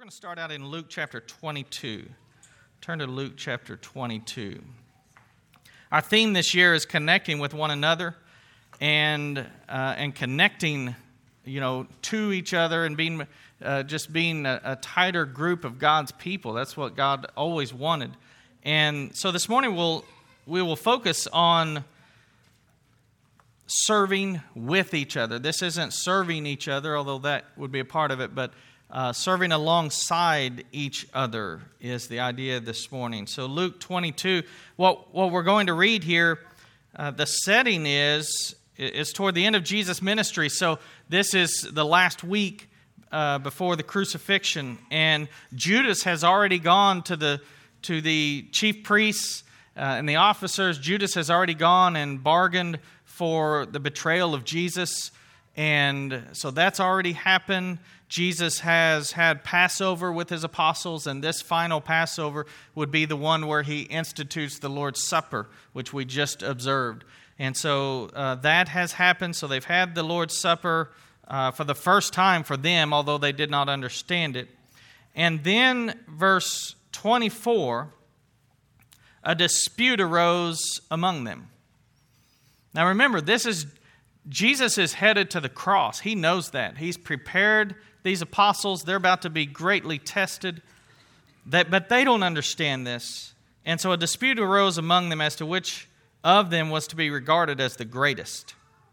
going to start out in Luke chapter 22. Turn to Luke chapter 22. Our theme this year is connecting with one another and connecting, to each other and being a tighter group of God's people. That's what God always wanted. And so this morning we will focus on serving with each other. This isn't serving each other, although that would be a part of it, but serving alongside each other is the idea this morning. So Luke 22, what we're going to read here, the setting is toward the end of Jesus' ministry. So this is the last week before the crucifixion, and Judas has already gone to the chief priests and the officers. Judas has already gone and bargained for the betrayal of Jesus, and so that's already happened. Jesus has had Passover with his apostles, and this final Passover would be the one where he institutes the Lord's Supper, which we just observed. And so that has happened. So they've had the Lord's Supper for the first time for them, although they did not understand it. And then verse 24, a dispute arose among them. Now remember, Jesus is headed to the cross. He knows that. He's prepared these apostles. They're about to be greatly tested. But they don't understand this. And so a dispute arose among them as to which of them was to be regarded as the greatest.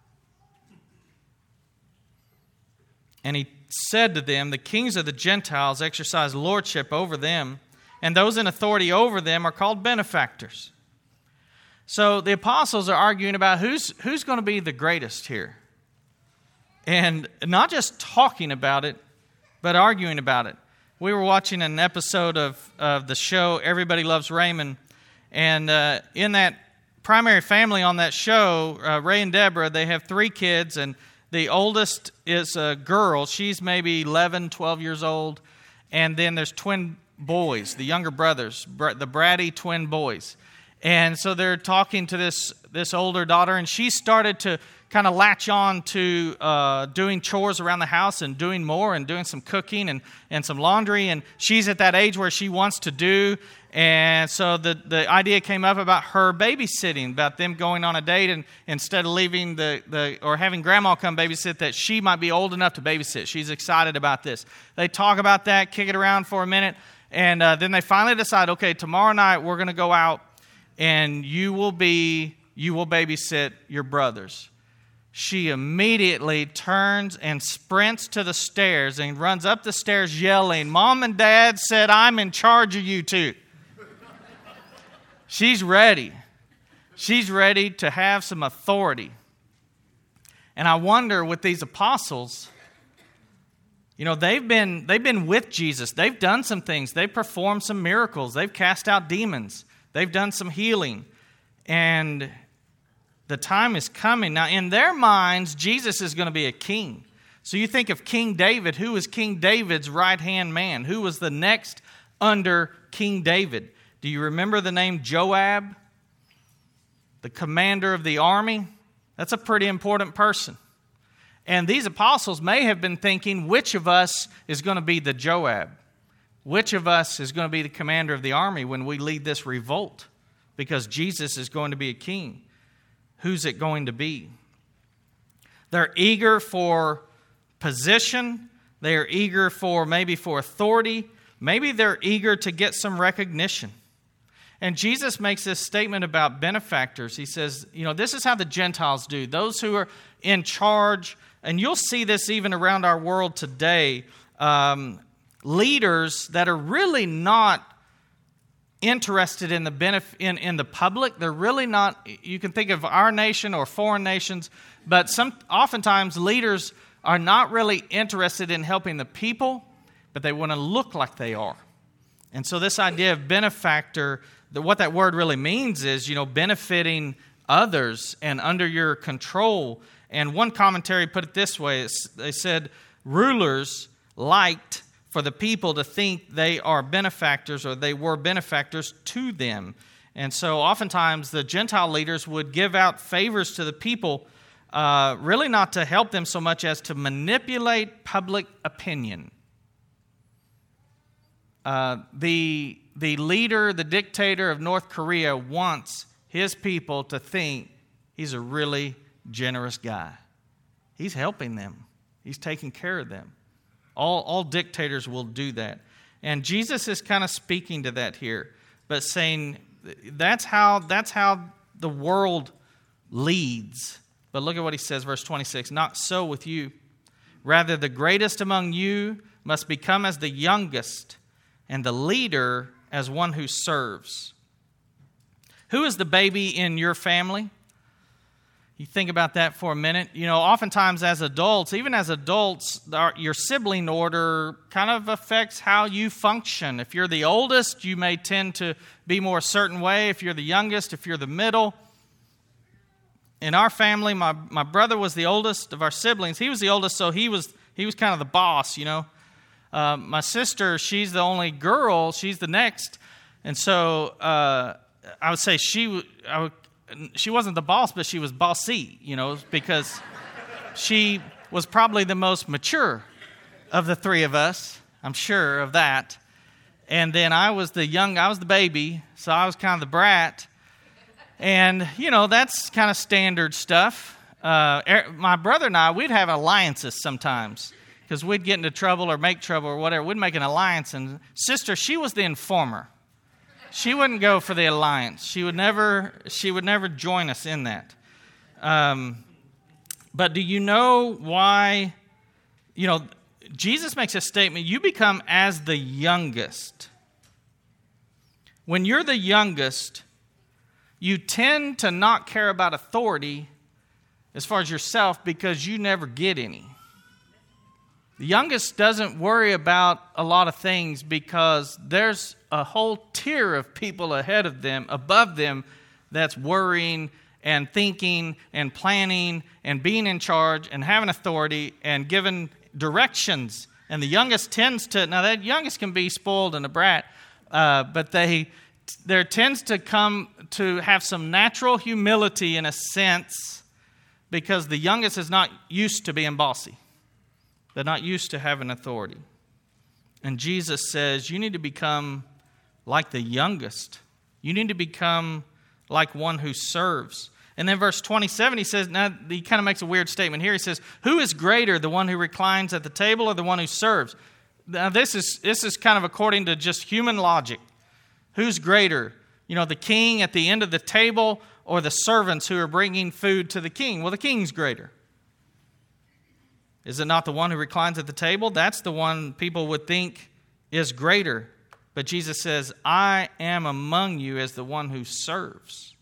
And he said to them, the kings of the Gentiles exercise lordship over them, and those in authority over them are called benefactors. So the apostles are arguing about who's going to be the greatest here. And not just talking about it, but arguing about it. We were watching an episode of the show Everybody Loves Raymond. And in that primary family on that show, Ray and Deborah, they have 3 kids. And the oldest is a girl. She's maybe 11, 12 years old. And then there's twin boys, the younger brothers, the bratty twin boys. And so they're talking to this older daughter, and she started to kind of latch on to doing chores around the house and doing more and doing some cooking and some laundry. And she's at that age where she wants to do. And so the idea came up about her babysitting, about them going on a date, and instead of leaving or having grandma come babysit, that she might be old enough to babysit. She's excited about this. They talk about that, kick it around for a minute, and then they finally decide, okay, tomorrow night we're going to go out and you will babysit your brothers. She immediately turns and sprints to the stairs and runs up the stairs yelling, "Mom and Dad said I'm in charge of you two." She's ready. She's ready to have some authority. And I wonder with these apostles, they've been with Jesus. They've done some things. They've performed some miracles. They've cast out demons. They've done some healing. And the time is coming. Now, in their minds, Jesus is going to be a king. So you think of King David. Who was King David's right-hand man? Who was the next under King David? Do you remember the name Joab? The commander of the army? That's a pretty important person. And these apostles may have been thinking, which of us is going to be the Joab? Which of us is going to be the commander of the army when we lead this revolt? Because Jesus is going to be a king. Who's it going to be? They're eager for position. They are eager for authority. Maybe they're eager to get some recognition. And Jesus makes this statement about benefactors. He says, this is how the Gentiles do. Those who are in charge, and you'll see this even around our world today, leaders that are really not interested in the public. They're really not. You can think of our nation or foreign nations, but oftentimes leaders are not really interested in helping the people, but they want to look like they are. And so this idea of benefactor, what that word really means is, benefiting others and under your control. And one commentary put it this way. They said, rulers liked for the people to think they are benefactors or they were benefactors to them. And so oftentimes the Gentile leaders would give out favors to the people, really not to help them so much as to manipulate public opinion. The leader, the dictator of North Korea wants his people to think he's a really generous guy. He's helping them. He's taking care of them. All dictators will do that. And Jesus is kind of speaking to that here, but saying that's how the world leads. But look at what he says, verse 26. Not so with you. Rather, the greatest among you must become as the youngest, and the leader as one who serves. Who is the baby in your family? You think about that for a minute. You know, oftentimes as adults, even as adults, your sibling order kind of affects how you function. If you're the oldest, you may tend to be more a certain way. If you're the youngest, if you're the middle. In our family, my brother was the oldest of our siblings. He was the oldest, so he was kind of the boss, you know. My sister, she's the only girl. She's the next. And so I would say she wasn't the boss, but she was bossy, you know, because she was probably the most mature of the three of us. I'm sure of that. And then I was the baby, so I was kind of the brat. And, you know, that's kind of standard stuff. My brother and I, we'd have alliances sometimes because we'd get into trouble or make trouble or whatever. We'd make an alliance. And sister, she was the informer. She wouldn't go for the alliance. She would never join us in that. But do you know why? You know, Jesus makes a statement, you become as the youngest. When you're the youngest, you tend to not care about authority as far as yourself because you never get any. The youngest doesn't worry about a lot of things because there's a whole tier of people ahead of them, above them, that's worrying and thinking and planning and being in charge and having authority and giving directions. And the youngest tends to, now that youngest can be spoiled and a brat, but there tends to come to have some natural humility in a sense because the youngest is not used to being bossy. They're not used to having authority. And Jesus says, you need to become like the youngest. You need to become like one who serves. And then verse 27, he says, now he kind of makes a weird statement here. He says, who is greater, the one who reclines at the table or the one who serves? Now this is kind of according to just human logic. Who's greater? You know, the king at the end of the table or the servants who are bringing food to the king? Well, the king's greater. Is it not the one who reclines at the table? That's the one people would think is greater. But Jesus says, I am among you as the one who serves.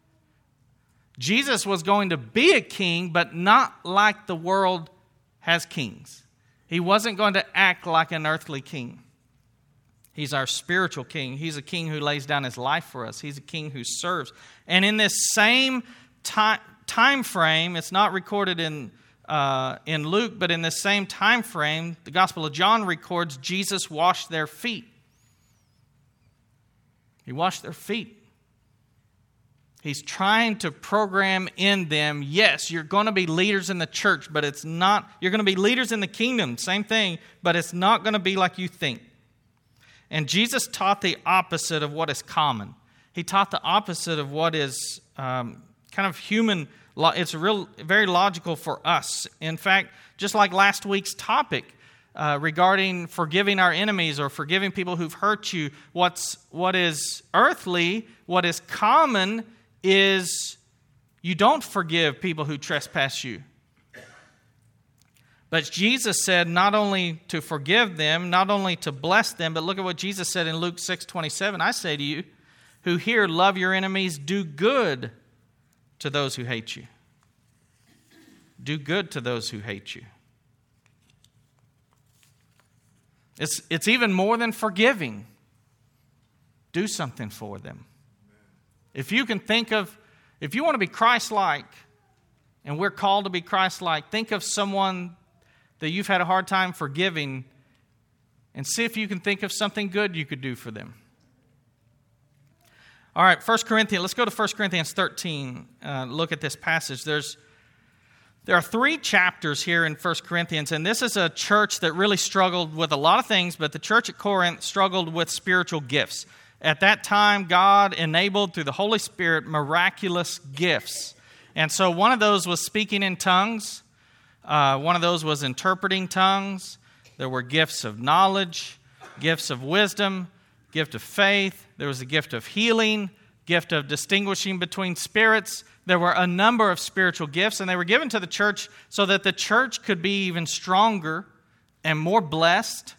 Jesus was going to be a king, but not like the world has kings. He wasn't going to act like an earthly king. He's our spiritual king. He's a king who lays down his life for us. He's a king who serves. And in this same time frame, it's not recorded in Luke, but in the same time frame, the Gospel of John records Jesus washed their feet. He washed their feet. He's trying to program in them, yes, you're going to be leaders in the church, but it's not, you're going to be leaders in the kingdom, same thing, but it's not going to be like you think. And Jesus taught the opposite of what is common. He taught the opposite of what is kind of human. It's very logical for us. In fact, just like last week's topic regarding forgiving our enemies or forgiving people who've hurt you, what is earthly, what is common is you don't forgive people who trespass you. But Jesus said not only to forgive them, not only to bless them, but look at what Jesus said in Luke 6:27. I say to you, who hear, love your enemies, do good to those who hate you. Do good to those who hate you. It's even more than forgiving. Do something for them. If you want to be Christ-like, and we're called to be Christ-like, think of someone that you've had a hard time forgiving and see if you can think of something good you could do for them. All right, let's go to 1 Corinthians 13. Look at this passage. There's There are 3 chapters here in 1 Corinthians, and this is a church that really struggled with a lot of things, but the church at Corinth struggled with spiritual gifts. At that time, God enabled through the Holy Spirit miraculous gifts. And so one of those was speaking in tongues. One of those was interpreting tongues. There were gifts of knowledge, gifts of wisdom, gift of faith. There was a gift of healing, gift of distinguishing between spirits. There were a number of spiritual gifts, and they were given to the church so that the church could be even stronger and more blessed.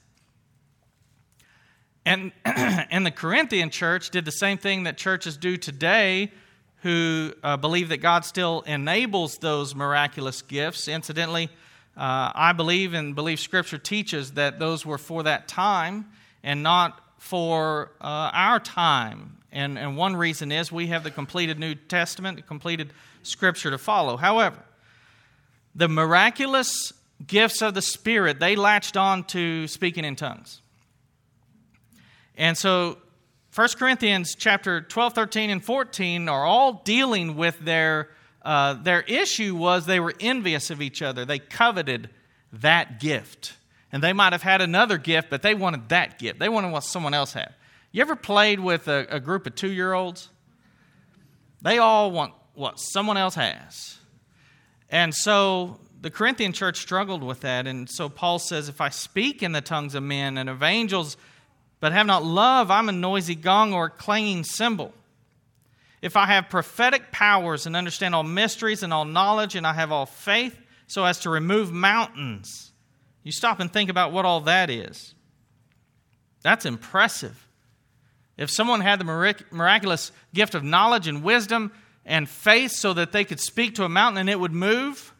And the Corinthian church did the same thing that churches do today, who believe that God still enables those miraculous gifts. Incidentally, I believe Scripture teaches that those were for that time and not for our time. And one reason is we have the completed New Testament, the completed Scripture to follow. However, the miraculous gifts of the Spirit, they latched on to speaking in tongues. And so 1 Corinthians chapter 12, 13, and 14 are all dealing with their issue was they were envious of each other. They coveted that gift. And they might have had another gift, but they wanted that gift. They wanted what someone else had. You ever played with a group of 2-year-olds? They all want what someone else has. And so the Corinthian church struggled with that. And so Paul says, if I speak in the tongues of men and of angels, but have not love, I'm a noisy gong or a clanging cymbal. If I have prophetic powers and understand all mysteries and all knowledge, and I have all faith so as to remove mountains. You stop and think about what all that is. That's impressive. If someone had the miraculous gift of knowledge and wisdom and faith so that they could speak to a mountain and it would move,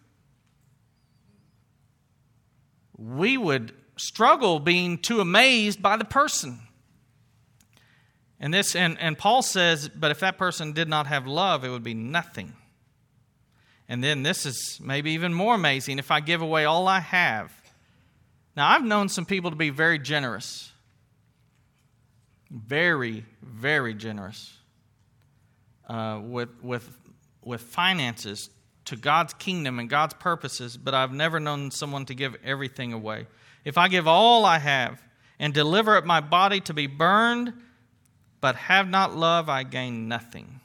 we would struggle being too amazed by the person. And Paul says, but if that person did not have love, it would be nothing. And then this is maybe even more amazing. If I give away all I have. Now, I've known some people to be very generous. Very, very generous with finances to God's kingdom and God's purposes, but I've never known someone to give everything away. If I give all I have and deliver up my body to be burned, but have not love, I gain nothing.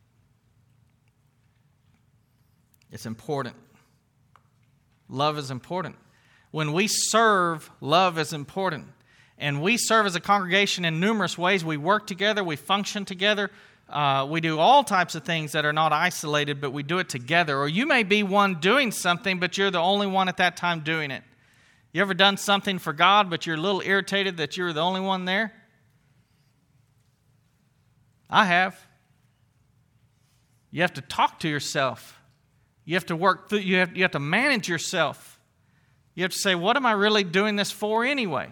It's important. Love is important. When we serve, love is important. And we serve as a congregation in numerous ways. We work together, we function together. We do all types of things that are not isolated, but we do it together. Or you may be one doing something, but you're the only one at that time doing it. You ever done something for God, but you're a little irritated that you're the only one there? I have. You have to talk to yourself. You have to work through, you have to manage yourself. You have to say, what am I really doing this for anyway?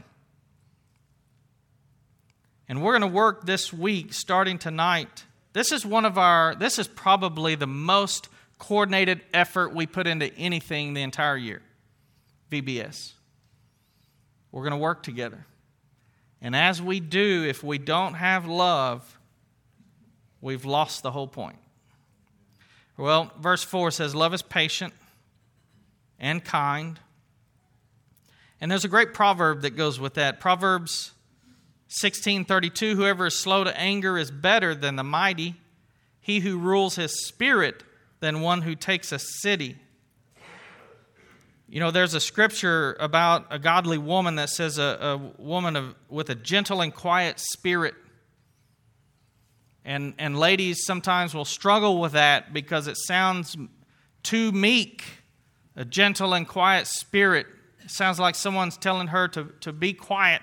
And we're going to work this week, starting tonight. This is probably the most coordinated effort we put into anything the entire year. VBS. We're going to work together. And as we do, if we don't have love, we've lost the whole point. Well, verse 4 says, love is patient and kind. And there's a great proverb that goes with that. Proverbs 16:32, whoever is slow to anger is better than the mighty. He who rules his spirit than one who takes a city. You know, there's a scripture about a godly woman that says a woman with a gentle and quiet spirit. And ladies sometimes will struggle with that because it sounds too meek. A gentle and quiet spirit. It sounds like someone's telling her to be quiet.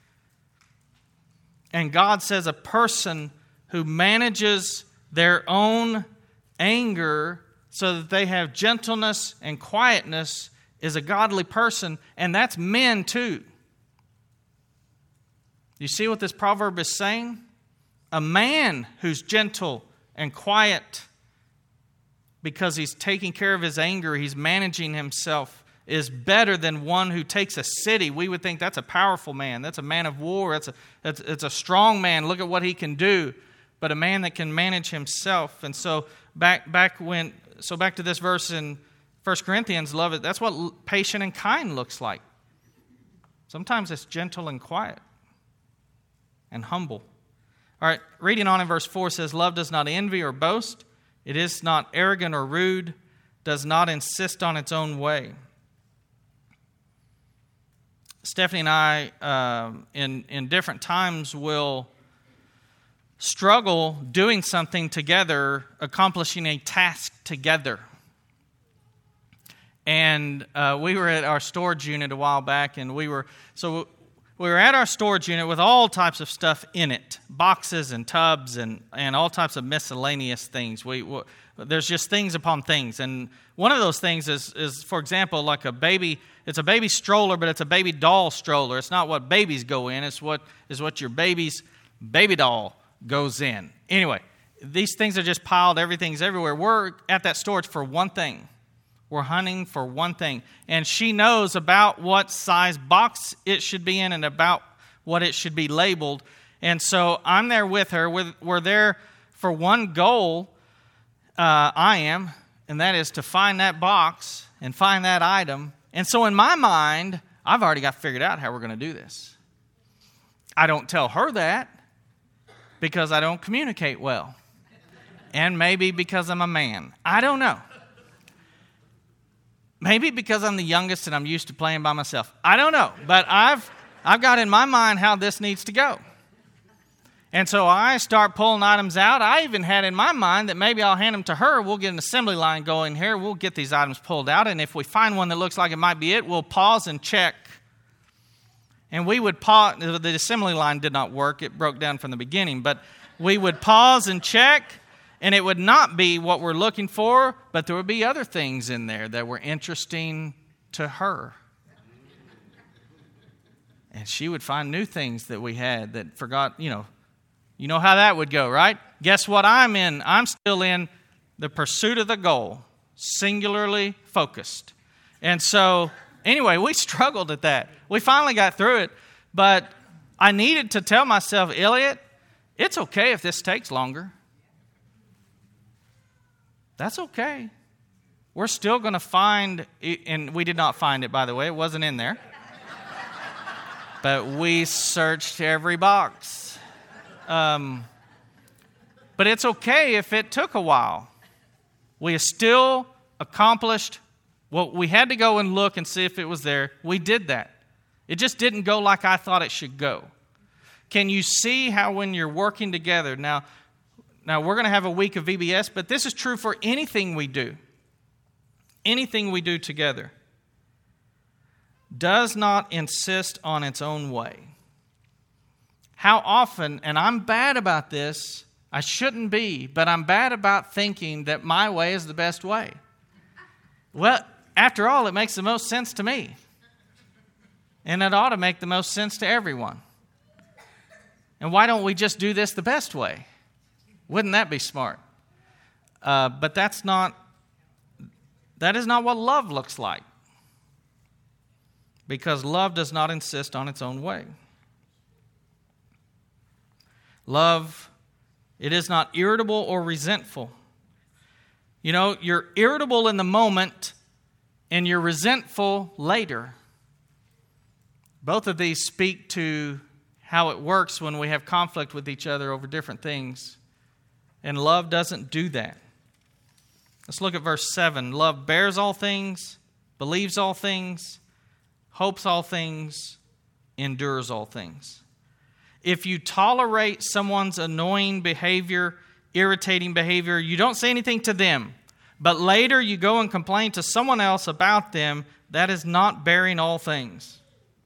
And God says a person who manages their own anger so that they have gentleness and quietness is a godly person, and that's men too. You see what this proverb is saying? A man who's gentle and quiet because he's taking care of his anger, he's managing himself, is better than one who takes a city. We would think that's a powerful man. That's a man of war. It's a strong man. Look at what he can do. But a man that can manage himself. And so back to this verse in 1 Corinthians, love it. That's what patient and kind looks like. Sometimes it's gentle and quiet and humble. All right, reading on in verse 4 says, love does not envy or boast. It is not arrogant or rude, does not insist on its own way. Stephanie and I, in different times, will struggle doing something together, accomplishing a task together. And we were at our storage unit a while back, and we were at our storage unit with all types of stuff in it, boxes and tubs and all types of miscellaneous things. There's just things upon things. And one of those things is, for example, like a baby. It's a baby stroller, but it's a baby doll stroller. It's not what babies go in. It's what your baby's baby doll goes in. Anyway, these things are just piled. Everything's everywhere. We're at that storage for one thing. We're hunting for one thing. And she knows about what size box it should be in and about what it should be labeled. And so I'm there with her. We're there for one goal, I am, and that is to find that box and find that item. And so in my mind, I've already got figured out how we're going to do this. I don't tell her that because I don't communicate well. And maybe because I'm a man. I don't know. Maybe because I'm the youngest and I'm used to playing by myself. I don't know. But I've got in my mind how this needs to go. And so I start pulling items out. I even had in my mind that maybe I'll hand them to her. We'll get an assembly line going here. We'll get these items pulled out. And if we find one that looks like it might be it, we'll pause and check. And we would pause. The assembly line did not work. It broke down from the beginning. But we would pause and check. And it would not be what we're looking for, but there would be other things in there that were interesting to her. And she would find new things that we had that forgot, you know how that would go, right? Guess what I'm in? I'm still in the pursuit of the goal, singularly focused. And so, anyway, we struggled at that. We finally got through it, but I needed to tell myself, Elliot, it's okay if this takes longer. That's okay. We're still going to find, and we did not find it, by the way. It wasn't in there. But we searched every box. But it's okay if it took a while. We still accomplished what we had to go and look and see if it was there. We did that. It just didn't go like I thought it should go. Can you see how when you're working together, Now, we're going to have a week of VBS, but this is true for anything we do. Anything we do together does not insist on its own way. How often, and I'm bad about this, I shouldn't be, but I'm bad about thinking that my way is the best way. Well, after all, it makes the most sense to me. And it ought to make the most sense to everyone. And why don't we just do this the best way? Wouldn't that be smart? But that is not what love looks like. Because love does not insist on its own way. Love, it is not irritable or resentful. You know, you're irritable in the moment and you're resentful later. Both of these speak to how it works when we have conflict with each other over different things. And love doesn't do that. Let's look at verse 7. Love bears all things, believes all things, hopes all things, endures all things. If you tolerate someone's annoying behavior, irritating behavior, you don't say anything to them, but later you go and complain to someone else about them, that is not bearing all things.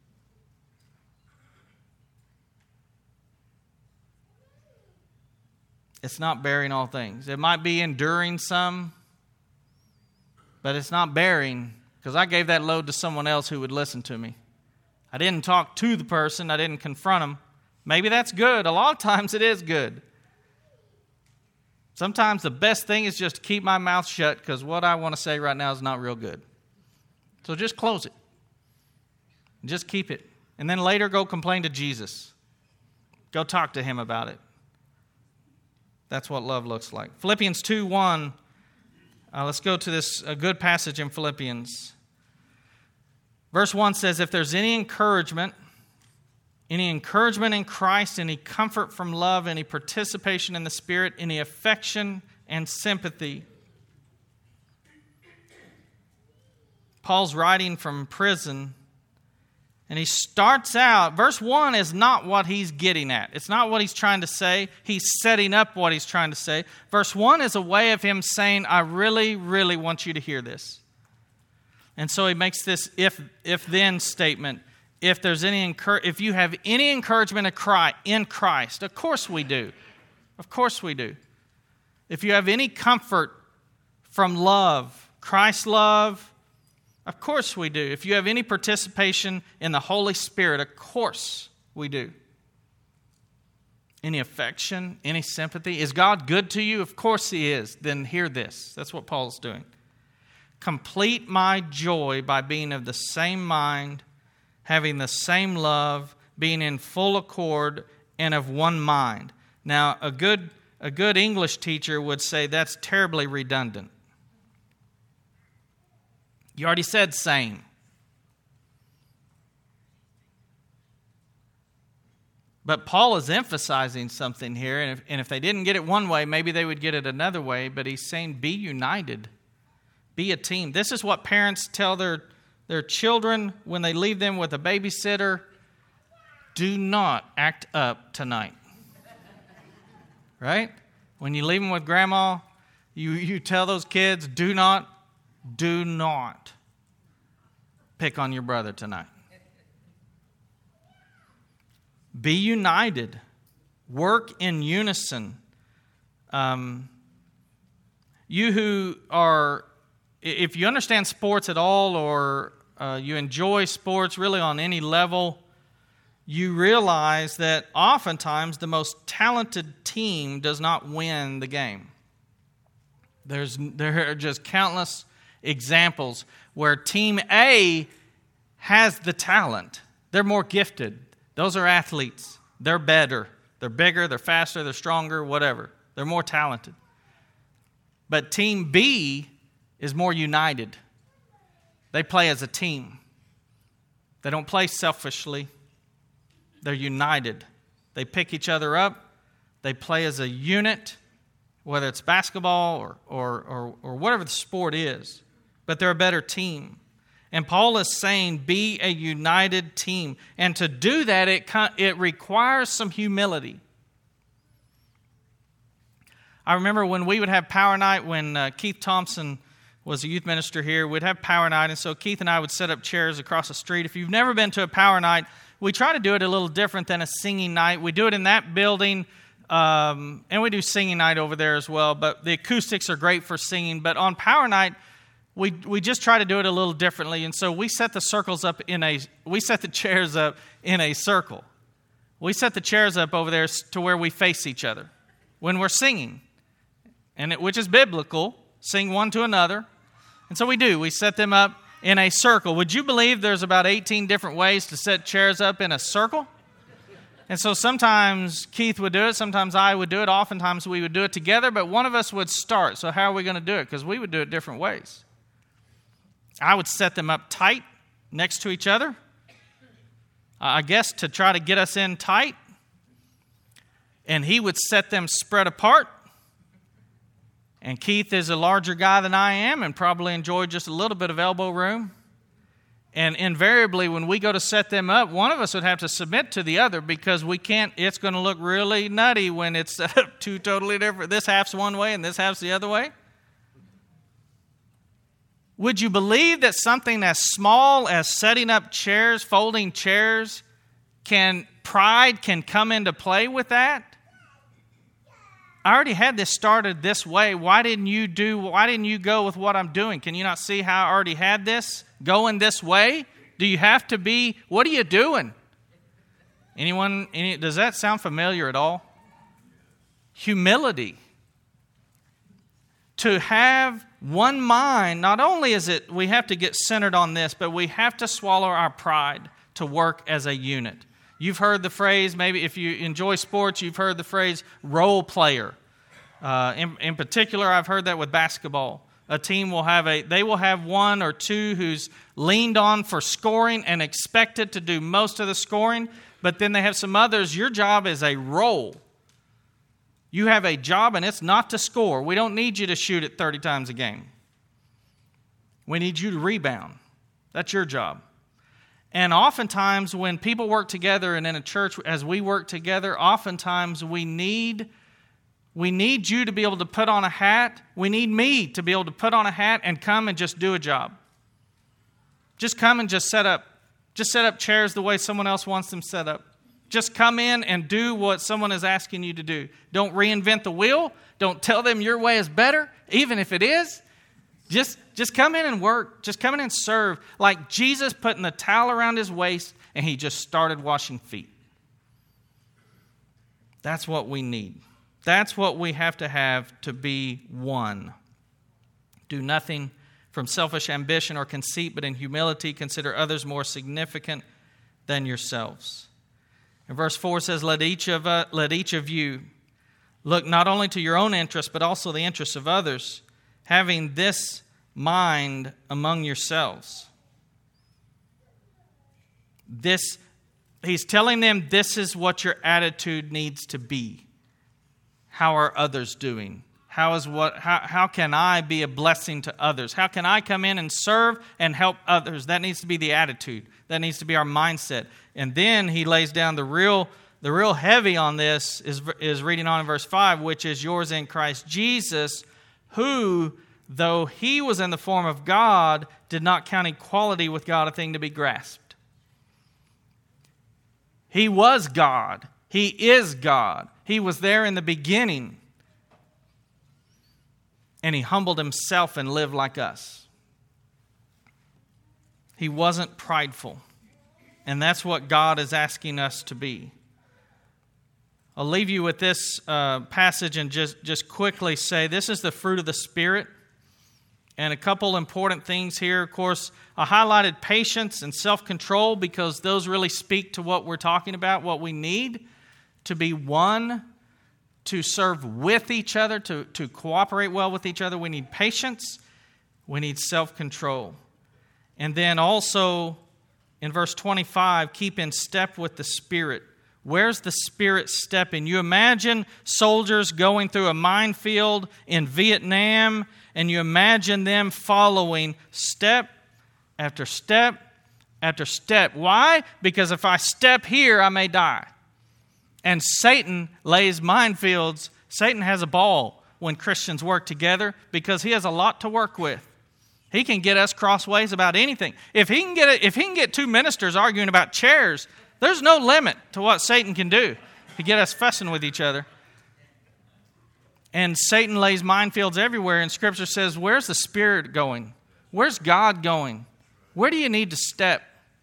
It's not bearing all things. It might be enduring some, but it's not bearing, because I gave that load to someone else who would listen to me. I didn't talk to the person. I didn't confront them. Maybe that's good. A lot of times it is good. Sometimes the best thing is just to keep my mouth shut, because what I want to say right now is not real good. So just close it. Just keep it. And then later go complain to Jesus. Go talk to him about it. That's what love looks like. Philippians 2:1 Let's go to this good passage in Philippians. Verse 1 says, if there's any encouragement in Christ, any comfort from love, any participation in the Spirit, any affection and sympathy. Paul's writing from prison, and he starts out, verse 1 is not what he's getting at. It's not what he's trying to say. He's setting up what he's trying to say. Verse 1 is a way of him saying, I really, really want you to hear this. And so he makes this if-then statement. If you have any encouragement in Christ, of course we do. Of course we do. If you have any comfort from love, Christ's love, of course we do. If you have any participation in the Holy Spirit, of course we do. Any affection, any sympathy. Is God good to you? Of course He is. Then hear this. That's what Paul's doing. Complete my joy by being of the same mind, having the same love, being in full accord, and of one mind. Now, a good English teacher would say that's terribly redundant. You already said same. But Paul is emphasizing something here, and if they didn't get it one way, maybe they would get it another way, but he's saying be united. Be a team. This is what parents tell their children when they leave them with a babysitter. Do not act up tonight. Right? When you leave them with grandma, you tell those kids, do not pick on your brother tonight. Be united. Work in unison. You who are, if you understand sports at all, or you enjoy sports really on any level, you realize that oftentimes the most talented team does not win the game. There are just countless examples where Team A has the talent. They're more gifted. Those are athletes. They're better. They're bigger, they're faster, they're stronger, whatever. They're more talented. But Team B is more united. They play as a team. They don't play selfishly. They're united. They pick each other up. They play as a unit, whether it's basketball or whatever the sport is. But they're a better team. And Paul is saying, be a united team. And to do that, it requires some humility. I remember when we would have Power Night, when Keith Thompson was a youth minister here, we'd have Power Night. And so Keith and I would set up chairs across the street. If you've never been to a Power Night, we try to do it a little different than a singing night. We do it in that building, and we do singing night over there as well. But the acoustics are great for singing. But on Power Night, we just try to do it a little differently. And so we set the chairs up in a circle. We set the chairs up over there to where we face each other when we're singing, which is biblical. Sing one to another. And so we do. We set them up in a circle. Would you believe there's about 18 different ways to set chairs up in a circle? And so sometimes Keith would do it, sometimes I would do it, oftentimes we would do it together, but one of us would start. So how are we going to do it? Because we would do it different ways. I would set them up tight next to each other, I guess to try to get us in tight. And he would set them spread apart. And Keith is a larger guy than I am and probably enjoyed just a little bit of elbow room. And invariably, when we go to set them up, one of us would have to submit to the other because we can't, it's going to look really nutty when it's set up two totally different. This half's one way and this half's the other way. Would you believe that something as small as setting up chairs, folding chairs, pride can come into play with that? I already had this started this way. Why didn't you go with what I'm doing? Can you not see how I already had this going this way? Do you have to be, what are you doing? Does that sound familiar at all? Humility. To have one mind, not only is it we have to get centered on this, but we have to swallow our pride to work as a unit. You've heard the phrase, maybe if you enjoy sports, you've heard the phrase role player. In particular, I've heard that with basketball. A team will have one or two who's leaned on for scoring and expected to do most of the scoring, but then they have some others. Your job is a role. You have a job, and it's not to score. We don't need you to shoot it 30 times a game. We need you to rebound. That's your job. And oftentimes when people work together, and in a church as we work together, oftentimes we need you to be able to put on a hat. We need me to be able to put on a hat and come and just do a job. Just come and just set up chairs the way someone else wants them set up. Just come in and do what someone is asking you to do. Don't reinvent the wheel. Don't tell them your way is better, even if it is. Just come in and work. Just come in and serve. Like Jesus putting the towel around his waist and he just started washing feet. That's what we need. That's what we have to be one. Do nothing from selfish ambition or conceit, but in humility consider others more significant than yourselves. And verse 4 says, let each of you look not only to your own interests, but also the interests of others, having this mind among yourselves. He's telling them this is what your attitude needs to be. How are others doing? How can I be a blessing to others? How can I come in and serve and help others? That needs to be the attitude. That needs to be our mindset. And then he lays down the real heavy on this is reading on in verse 5, which is yours in Christ Jesus, who, though he was in the form of God, did not count equality with God a thing to be grasped. He was God. He is God. He was there in the beginning. And he humbled himself and lived like us. He wasn't prideful. And that's what God is asking us to be. I'll leave you with this passage and just quickly say this is the fruit of the Spirit. And a couple important things here. Of course, I highlighted patience and self-control because those really speak to what we're talking about, what we need to be one, to serve with each other, to cooperate well with each other. We need patience. We need self-control. And then also in verse 25, keep in step with the Spirit. Where's the Spirit stepping? You imagine soldiers going through a minefield in Vietnam, and you imagine them following step after step after step. Why? Because if I step here, I may die. And Satan lays minefields. Satan has a ball when Christians work together because he has a lot to work with. He can get us crossways about anything. If he can get two ministers arguing about chairs, there's no limit to what Satan can do to get us fussing with each other. And Satan lays minefields everywhere, and Scripture says, where's the Spirit going? Where's God going? Where do you need to step?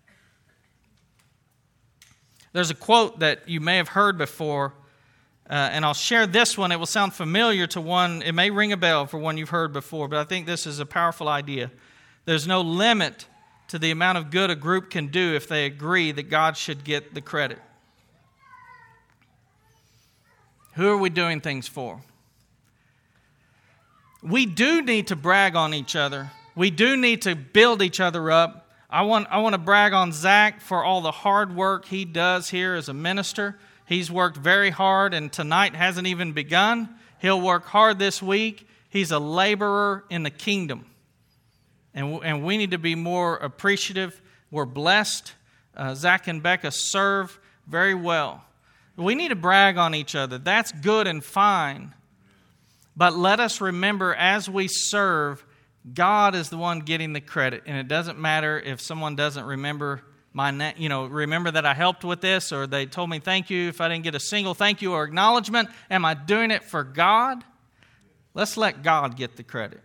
There's a quote that you may have heard before, and I'll share this one. It will sound familiar to one. It may ring a bell for one you've heard before, but I think this is a powerful idea. There's no limit to the amount of good a group can do if they agree that God should get the credit. Who are we doing things for? We do need to brag on each other. We do need to build each other up. I want to brag on Zach for all the hard work he does here as a minister. He's worked very hard, and tonight hasn't even begun. He'll work hard this week. He's a laborer in the kingdom. And we need to be more appreciative. We're blessed. Zach and Becca serve very well. We need to brag on each other. That's good and fine. But let us remember as we serve, God is the one getting the credit. And it doesn't matter if someone doesn't remember remember that I helped with this, or they told me thank you if I didn't get a single thank you or acknowledgement. Am I doing it for God? Let's let God get the credit.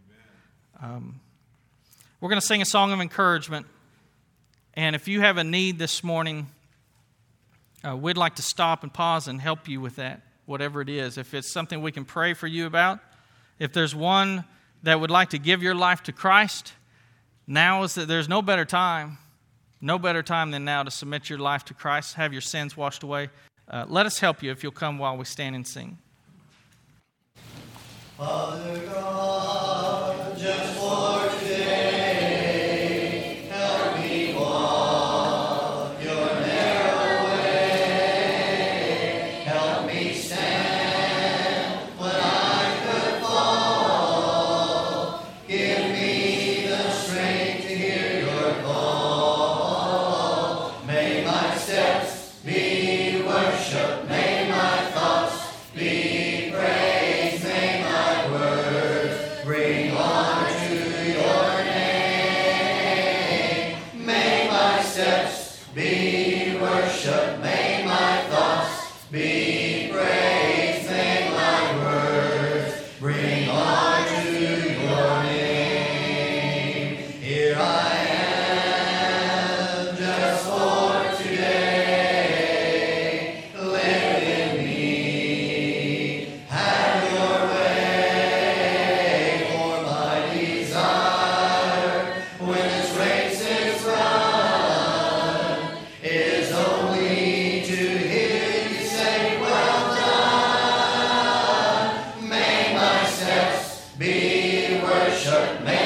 We're going to sing a song of encouragement. And if you have a need this morning, we'd like to stop and pause and help you with that, whatever it is. If it's something we can pray for you about, if there's one that would like to give your life to Christ, there's no better time than now to submit your life to Christ, have your sins washed away. Let us help you if you'll come while we stand and sing. Father God, worship me.